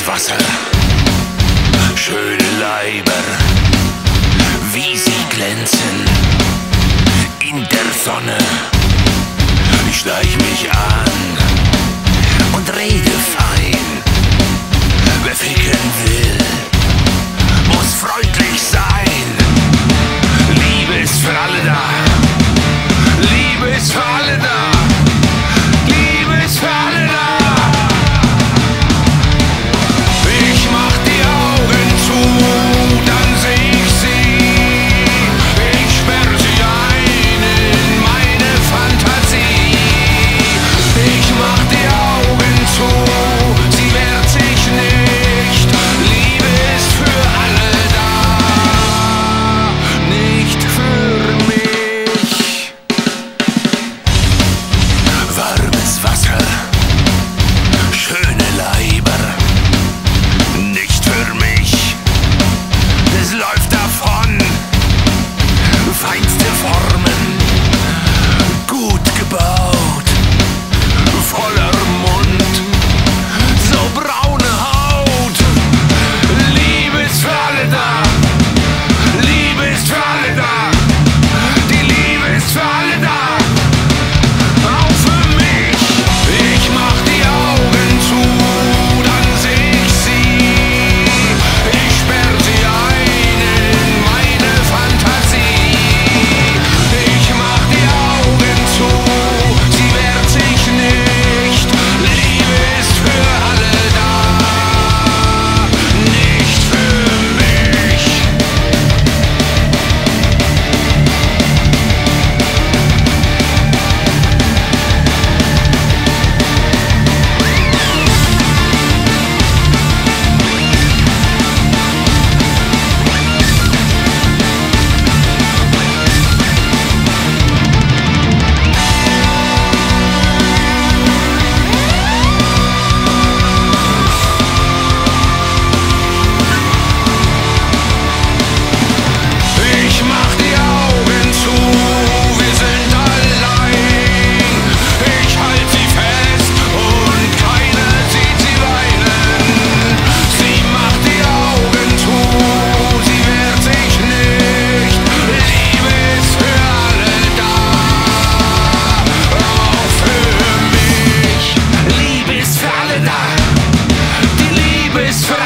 Wasser, schöne Leiber, wie sie glänzen in der Sonne. Ich schleich mich an und rede fein. Wer ficken will, muss freundlich sein. Liebe ist für alle da. Liebe ist für alle da. Liebe ist für alle da. Ich mach die Augen zu, dann seh ich sie. Ich sperr sie ein in meine Fantasie. Ich mach die Augen zu, sie wehrt sich nicht. Liebe ist für alle da, nicht für mich. Warmes Wasser, schöne Leiber, nicht für mich. Es läuft davon, feinste Formen, gut gebaut, voller Mund, so braune Haut. Liebe ist für alle da, Liebe ist für alle da, die Liebe ist für alle da, auch für mich. Ich mach die Augen zu, dann seh ich sie. Ich sperr sie ein in meine Fantasie. Ich mach die Augen zu, sie wehrt sich nicht. Liebe ist für alle da, nicht für mich. Ich mach die Augen zu, wir sind allein. Ich halt sie fest und keiner sieht sie weinen. Sie macht die Augen zu, sie wehrt sich nicht. Liebe ist für alle da, auch für mich. Liebe ist für alle da, die Liebe ist für